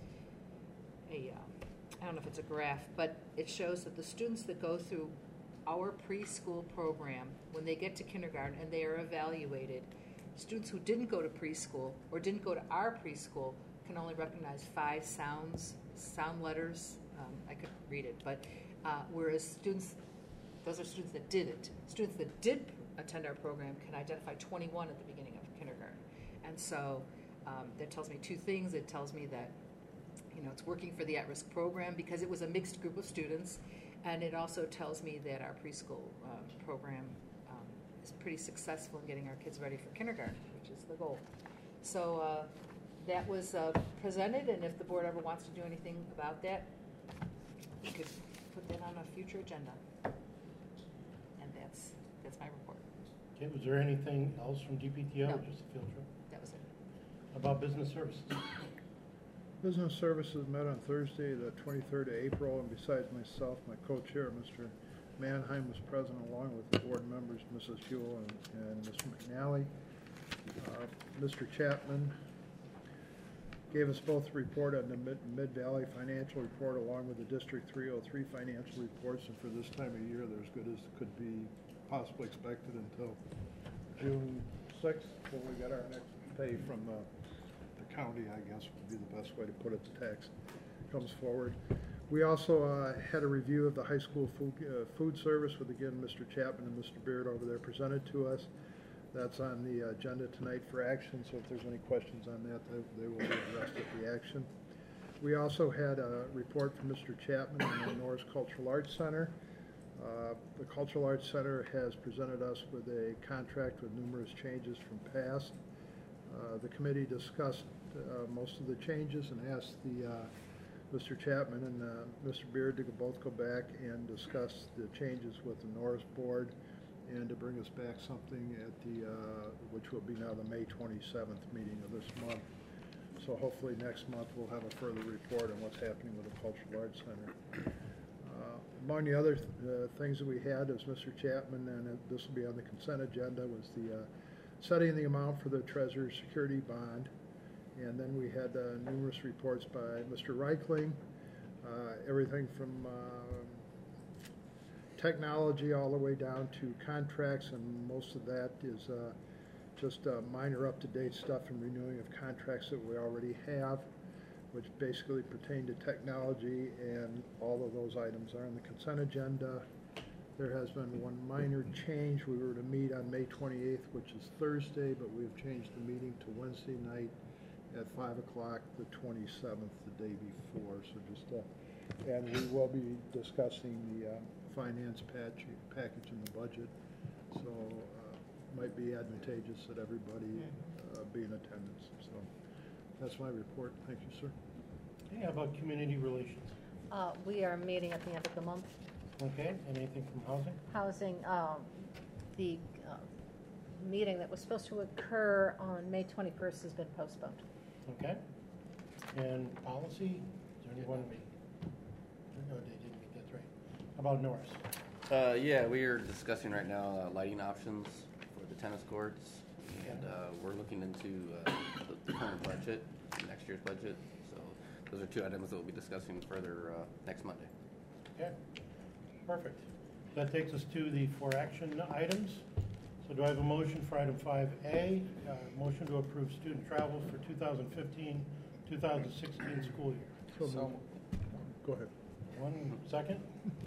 a uh, I don't know if it's a graph, but it shows that the students that go through our preschool program, when they get to kindergarten and they are evaluated, students who didn't go to preschool or didn't go to our preschool can only recognize five sounds, sound letters. Um, I could read it, but uh, whereas students, those are students that didn't. Students that did attend our program can identify twenty-one at the beginning of kindergarten. And so um, that tells me two things. It tells me that, you know, it's working for the at-risk program because it was a mixed group of students. And it also tells me that our preschool um, program um, is pretty successful in getting our kids ready for kindergarten, which is the goal. So uh, that was uh, presented, and if the board ever wants to do anything about that, you could put that on a future agenda. And that's that's my report. Okay, was there anything else from D P T O No. or just a field trip? That was it. About business services? Business Services met on Thursday, the twenty-third of April, and besides myself, my co-chair, Mister Mannheim, was present along with the board members, Missus Huell and, and Mister McNally. Uh, Mister Chapman gave us both a report on the Mid- Mid-Valley financial report along with the District three oh three financial reports, and for this time of year, they're as good as could be possibly expected until June sixth, when we get our next pay from the county, I guess would be the best way to put it. The tax comes forward. We also uh, had a review of the high school food, uh, food service with, again, Mister Chapman and Mister Beard over there presented to us. That's on the agenda tonight for action, so if there's any questions on that, they, they will be addressed at the action. We also had a report from Mister Chapman on the Norris Cultural Arts Center. Uh, the Cultural Arts Center has presented us with a contract with numerous changes from past. Uh, the committee discussed uh, most of the changes and asked the uh, Mister Chapman and uh, Mister Beard to both go back and discuss the changes with the Norris board and to bring us back something at the, uh, which will be now the May twenty-seventh meeting of this month. So hopefully next month we'll have a further report on what's happening with the Cultural Arts Center. Uh, among the other th uh, things that we had, as Mister Chapman, and uh, this will be on the consent agenda, was the uh, setting the amount for the Treasurer's security bond. And then we had uh, numerous reports by Mister Reichling, uh, everything from uh, technology all the way down to contracts, and most of that is uh, just uh, minor up-to-date stuff and renewing of contracts that we already have, which basically pertain to technology, and all of those items are on the consent agenda. There has been one minor change. We were to meet on May twenty-eighth, which is Thursday, but we've changed the meeting to Wednesday night at five o'clock, the twenty-seventh, the day before. So just, uh, and we will be discussing the uh, finance patch, package in the budget. So uh, might be advantageous that everybody uh, be in attendance. So that's my report. Thank you, sir. Okay, how about community relations? Uh, we are meeting at the end of the month. Okay, anything from housing? Housing, um, the uh, meeting that was supposed to occur on May twenty-first has been postponed. Okay. And policy? Is there anyone? No, they didn't meet, that's right. How about Norris? Uh, yeah, we are discussing right now uh, lighting options for the tennis courts, and uh, we're looking into uh, the, the current budget, next year's budget. So those are two items that we'll be discussing further uh, next Monday. Okay, perfect. That takes us to the four action items. So do I have a motion for item five A, uh, motion to approve student travel for two thousand fifteen, two thousand sixteen school year? So moved. Go ahead. One second.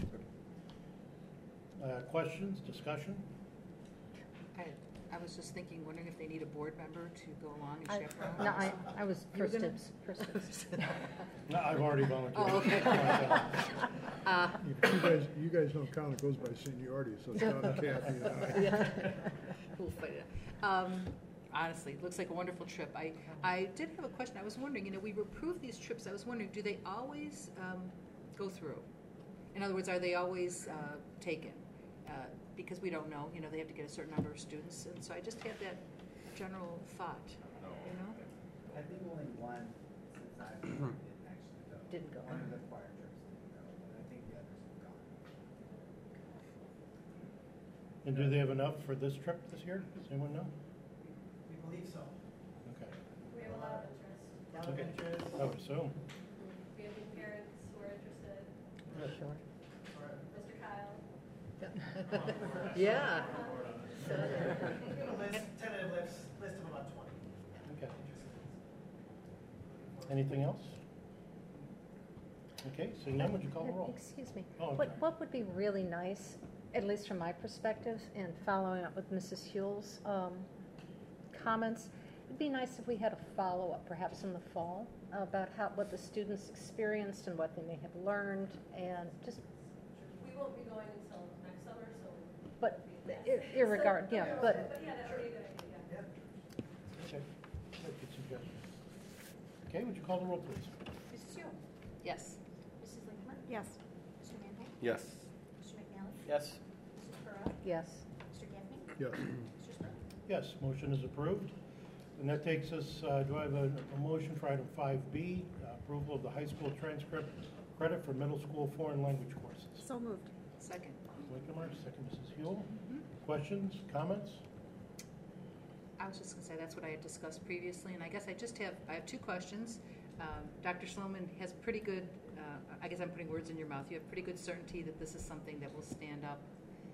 Uh, questions, discussion? I, I was just thinking, wondering if they need a board member to go along and I, chaperone. no, I, I was You were first gonna- dibs. First dibs. No, I've already volunteered. Oh, okay. Uh, You guys, you guys don't count. It goes by seniority, so it's John, Kathy, and I. Yeah. We'll fight it out. Um, honestly. It looks like a wonderful trip. I, I did have a question. I was wondering, you know, we approve these trips. I was wondering, do they always um, go through? In other words, are they always uh, taken? Uh, because we don't know, you know, they have to get a certain number of students. And so I just had that general thought, you know? I think only one since I've didn't actually go. Didn't go. One of the choir trips didn't go, but I think the others have gone. And do they have enough for this trip this year? Does anyone know? We believe so. Okay. We have a lot of interest. A lot of Okay. interest. I would assume. We have parents who are interested. Good. Sure. Mister Kyle. Yeah. List, tentative list, list of about twenty. Okay. Anything else? Okay, so now would you call the roll? Excuse me. Oh, What, okay. what would be really nice, at least from my perspective, and following up with Missus Huell's um, comments, it'd be nice if we had a follow-up, perhaps in the fall, about how, what the students experienced and what they may have learned, and just, We won't be going until next summer, so. but ir- irregard, yeah, but, But yeah, that would be a good idea. Okay. Good good suggestion. Okay, would you call the roll, please? Missus Yule. Yes. Missus Linkman. Yes. Mister Manley. Yes. Mister McNally. Yes. Missus Pearl. yes. Mister Gaffney. Yes. Mister Sprunk. Yes, motion is approved. And that takes us, uh, do I have a, a motion for item five B, uh, approval of the high school transcript credit for middle school foreign language courses? So moved. Second. Missus Winkler, second Missus Huell. Questions, comments? I was just going to say that's what I had discussed previously, and I guess I just have I have two questions. Um, Doctor Sloman has pretty good. Uh, I guess I'm putting words in your mouth. You have pretty good certainty that this is something that will stand up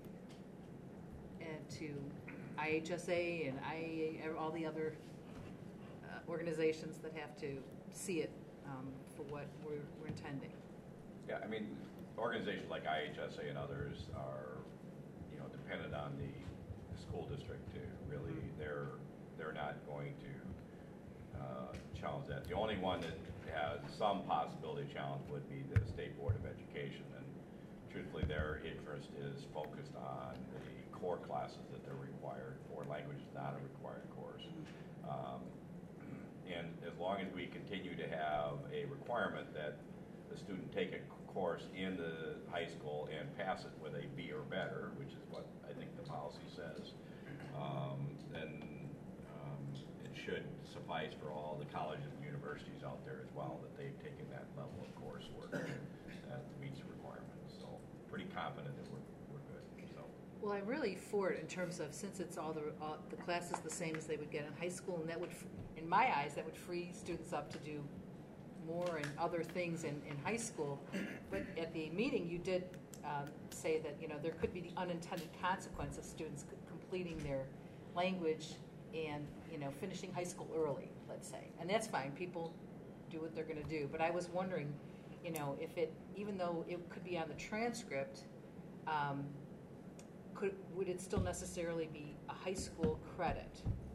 and to I H S A and I A A, all the other uh, organizations that have to see it um, for what we're, we're intending. Yeah, I mean, organizations like I H S A and others are, you know, dependent on the, the school district to really, they're they're not going to uh, challenge that. The only one that has some possibility of challenge would be the State Board of Education, and truthfully, their interest is focused on the core classes that they're required. Foreign language is not a required course. Um, and as long as we continue to have a requirement that the student take a course in the high school and pass it with a B or better, which is what I think the policy says, um, then um, it should suffice for all the colleges and universities out there as well that they've taken that level of coursework that meets requirements. So pretty confident that we're, we're good. So. Well, I'm really for it in terms of since it's all the all, the classes the same as they would get in high school, and that would, in my eyes, that would free students up to do more and other things in, in high school. But at the meeting, you did um, say that you know there could be the unintended consequence of students c- completing their language and you know finishing high school early, let's say, and that's fine. People do what they're going to do. But I was wondering, you know, if it even though it could be on the transcript. Um, Could, would it still necessarily be a high school credit?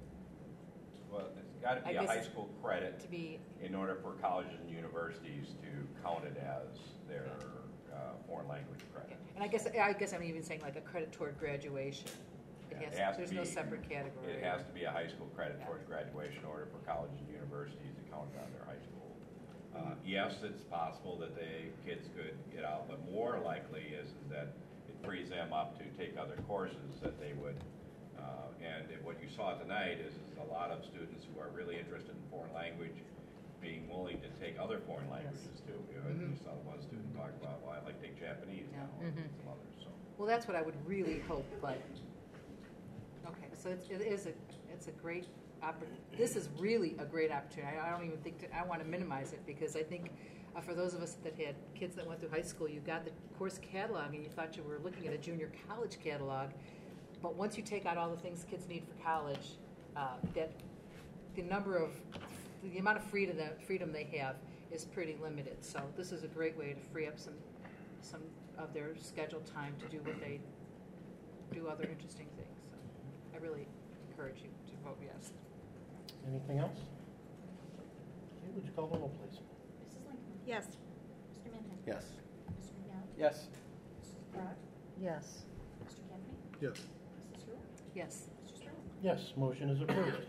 Well, it's got to I be a guess high school credit to be- in order for colleges and universities to count it as their uh, foreign language credit. And I guess I guess I'm even saying like a credit toward graduation. It Yeah, has, it has to there's no be- separate category. It has to be a high school credit towards graduation in order for colleges and universities to count it on their high school. Uh, yes, it's possible that the kids could get out, but more likely is, is that it frees them up to take other courses that they would. Uh, and it, what you saw tonight is, is a lot of students who are really interested in foreign language being willing to take other foreign languages too. You know, Mhm. you saw one student talk about, well, I'd like to take Japanese now, Yeah. and Mhm. some others. So. Well, that's what I would really hope, but okay. So it's, it is a it's a great opportunity. This is really a great opportunity. I, I don't even think to, I want to minimize it because I think uh, for those of us that had kids that went through high school, you got the course catalog and you thought you were looking at a junior college catalog. But once you take out all the things kids need for college, uh, that the number of the amount of freedom that freedom they have is pretty limited. So this is a great way to free up some some of their scheduled time to do what they do other interesting things. So I really encourage you to vote yes. Anything else? Okay, would you call the roll, please? Missus Lincoln. Yes. Mister Manley. Yes. Mister McNally. Yes. Missus Brock. Yes. Mister Gaffney. Yes. Missus Yule. Yes. Mister Sprunk. Yes, motion is approved.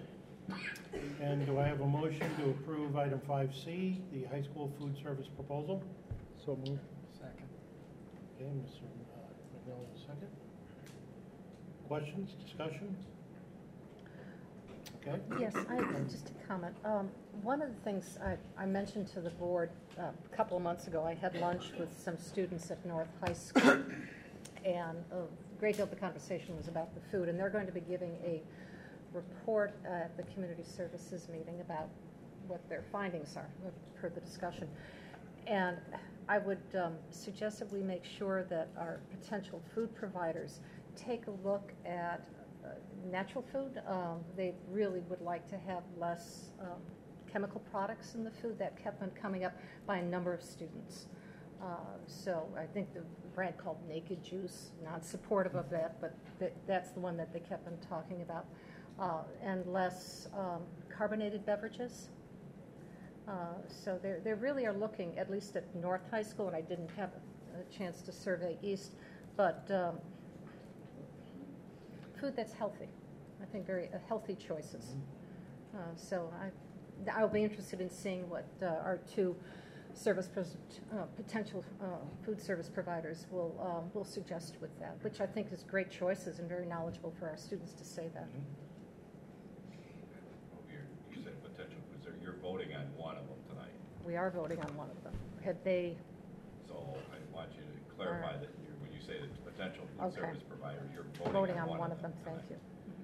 And do I have a motion to approve item five C, the high school food service proposal? So moved. Second. Okay, Mister McMillan, a second. Questions, discussion? Okay. Yes, I have just a comment. Um, One of the things I, I mentioned to the board uh, a couple of months ago, I had lunch with some students at North High School, and a great deal of the conversation was about the food, and they're going to be giving a report at the community services meeting about what their findings are per the discussion. And I would um, suggest that we make sure that our potential food providers take a look at uh, natural food. Um, they really would like to have less um, chemical products in the food. That kept on coming up by a number of students. Uh, so I think the brand called Naked Juice, not supportive of that, but th that's the one that they kept on talking about. Uh, and less um, carbonated beverages. Uh, so they they really are looking, at least at North High School, and I didn't have a, a chance to survey East, but um, food that's healthy. I think very uh, healthy choices. Uh, so I, I'll be interested in seeing what uh, our two service pres uh, potential uh, food service providers will uh, will suggest with that, which I think is great choices and very knowledgeable for our students to say that. You said potential food service. You're voting on one of them tonight. We are voting on one of them. Had they? So I want you to clarify Right. that you're, when you say the potential food Okay. service providers, you're voting, Voting on, on one of them. tonight. Thank you.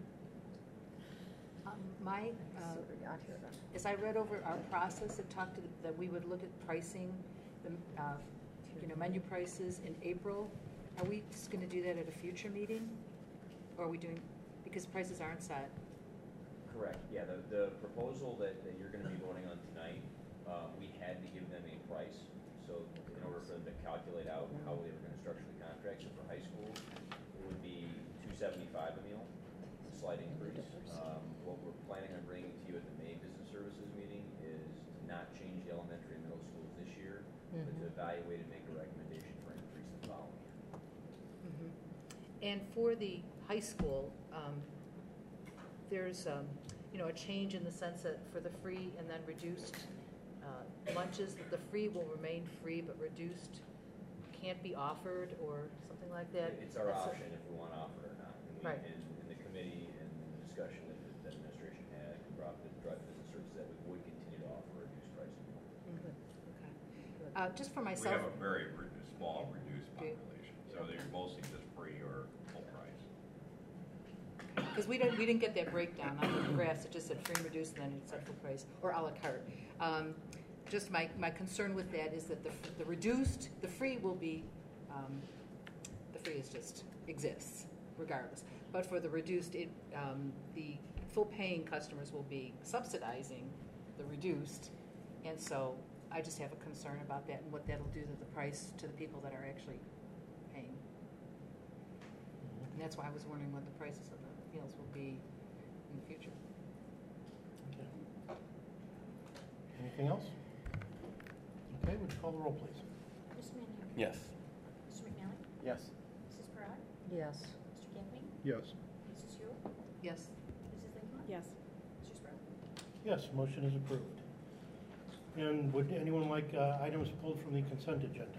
Um, My, uh, So we got here then. as I read over our process, it talked to, the- that we would look at pricing, the, uh, you know, menu prices in April. Are we just going to do that at a future meeting? Or are we doing, because prices aren't set? Correct, yeah, the, the proposal that, that you're gonna be voting on tonight, uh, we had to give them a price, so in order for them to calculate out how they were gonna structure the contract, so for high school, it would be two seventy-five a meal, slight increase. Um, what we're planning on bringing to you at the May Business Services meeting is to not change the elementary and middle schools this year, but to Mhm. evaluate and make a recommendation for an increase the following year. Mhm. And for the high school, um, there's, um, you know, a change in the sense that for the free and then reduced uh, lunches, that the free will remain free, but reduced can't be offered or something like that? It's our That's a- option if we wanna offer it or not. And we, Right. in, in the committee and the discussion that the that administration had, and brought the drive business services, that we would continue to offer a reduced pricing. Mhm. Okay. Uh, Just for We myself. have a very re- small reduced Do you? population, so they're mostly just free or full price. Because we didn't, we didn't get that breakdown on the graphs, it just said free and reduced, and then it said full price, or à la carte. Um, Just my, my concern with that is that the, the reduced, the free will be, um, the free is just, exists regardless. But for the reduced, it, um, the full paying customers will be subsidizing the reduced, and so I just have a concern about that and what that'll do to the price to the people that are actually paying. And that's why I was wondering what the prices of the meals will be in the future. Anything else? Okay, would you call the roll, please? Mister Manning? Yes. Mister McNally? Yes. Missus Parrott? Yes. Mister Gaffney? Yes. Missus Yule? Yes. Missus Lincoln? Yes. Mister Sproul? Yes, motion is approved. And would anyone like uh, items pulled from the consent agenda?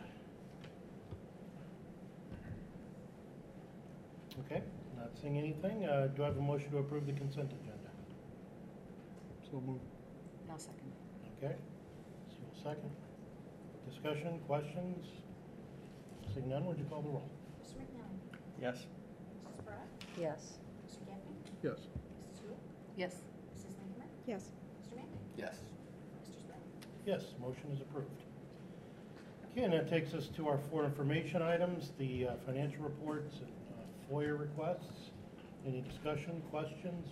Okay, not seeing anything. Uh, Do I have a motion to approve the consent agenda? So moved. Now second. Okay, so second. Discussion, questions? Seeing none, would you call the roll? Mister McNally? Yes. Missus Parrott? Yes. Mister Gaffney? Yes. Missus Yule? Yes. Missus Lincoln? Yes. Mister Manning? Yes. Mister Sproul? Yes, motion is approved. Okay, and that takes us to our four information items, the uh, financial reports and uh, FOIA requests. Any discussion, questions?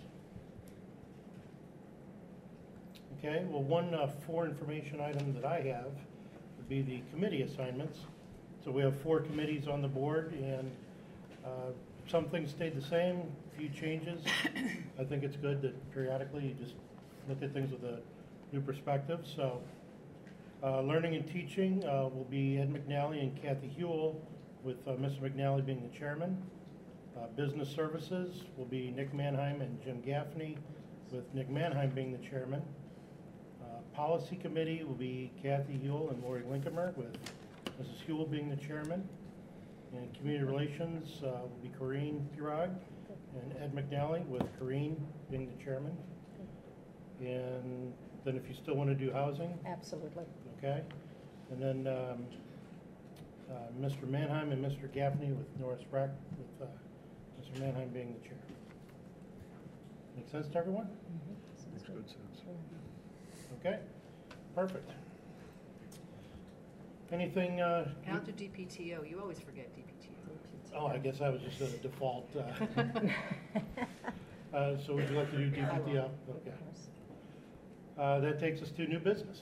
Okay, well, one uh, four information item that I have would be the committee assignments. So we have four committees on the board, and uh, some things stayed the same, a few changes. I think it's good that periodically you just look at things with a new perspective. So uh, learning and teaching uh, will be Ed McNally and Kathy Hewell, with uh, Mister McNally being the chairman. Uh, business services will be Nick Mannheim and Jim Gaffney. with Nick Mannheim being the chairman. Uh, Policy Committee will be Kathy Huell and Lori Linkamer, with Missus Huell being the chairman. And Community Relations uh, will be Corrine Thurog and Ed McNally, with Corrine being the chairman. And then if you still want to do housing, Absolutely. okay. And then um, uh, Mister Mannheim and Mister Gaffney with Norris Rec, with uh, Mister Mannheim being the chair. Make sense to everyone? Makes good sense. Okay, perfect. Anything? Uh, And I'll do D P T O. You always forget D P T O. oh, I guess that was just a default. Uh, uh, so would you like to do D P T O? Okay. Uh, that takes us to new business.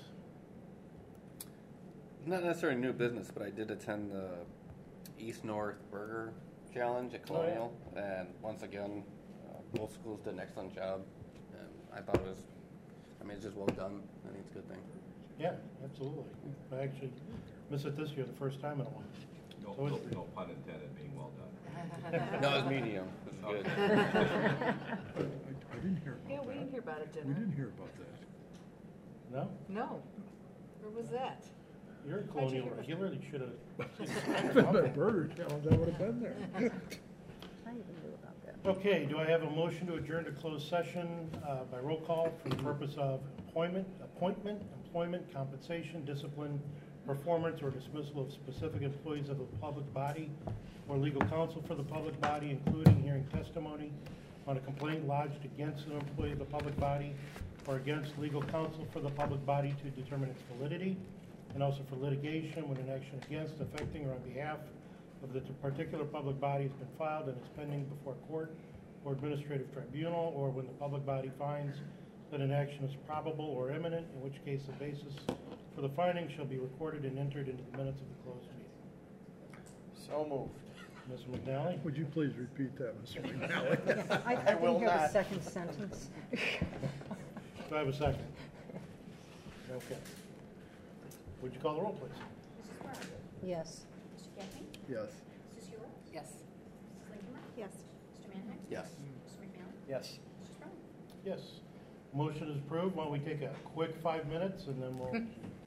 Not necessarily new business, but I did attend the East North Burger Challenge at Colonial, and once again, uh, both schools did an excellent job, and I thought it was, I mean, it's just well done. I think it's a good thing. Yeah, absolutely. I actually missed it this year, the first time in a while. No, So no, it's- no pun intended, being well done. No, it was medium. It was good. I, I didn't hear about Yeah, that. we didn't hear about it, We Jenna. didn't hear about that. No? No. Where was that? You're a How'd you Colonial hear about regular, you should have. I've been at Burger Challenge, I would have been there. I even knew about that. Okay, do I have a motion to adjourn to closed session uh, by roll call for the purpose of appointment, appointment, employment, compensation, discipline, performance, or dismissal of specific employees of a public body or legal counsel for the public body, including hearing testimony on a complaint lodged against an employee of the public body or against legal counsel for the public body to determine its validity, and also for litigation when an action against, affecting, or on behalf of the particular public body has been filed and is pending before court or administrative tribunal, or when the public body finds that an action is probable or imminent, in which case the basis for the finding shall be recorded and entered into the minutes of the closed meeting. So moved. Mister McNally? Would you please repeat that, Mister McNally? Yeah, I, I I will didn't hear the not. second sentence. Do I have a second? Okay. Would you call the roll, please? Missus Brown? Yes. Mister Gaffney? Yes. Missus Huell? Yes. Missus Lincoln? Yes. Mister Mannheim? Yes. Mister McNally? Yes. Missus Brown? Yes. Motion is approved. Why don't we take a quick five minutes and then we'll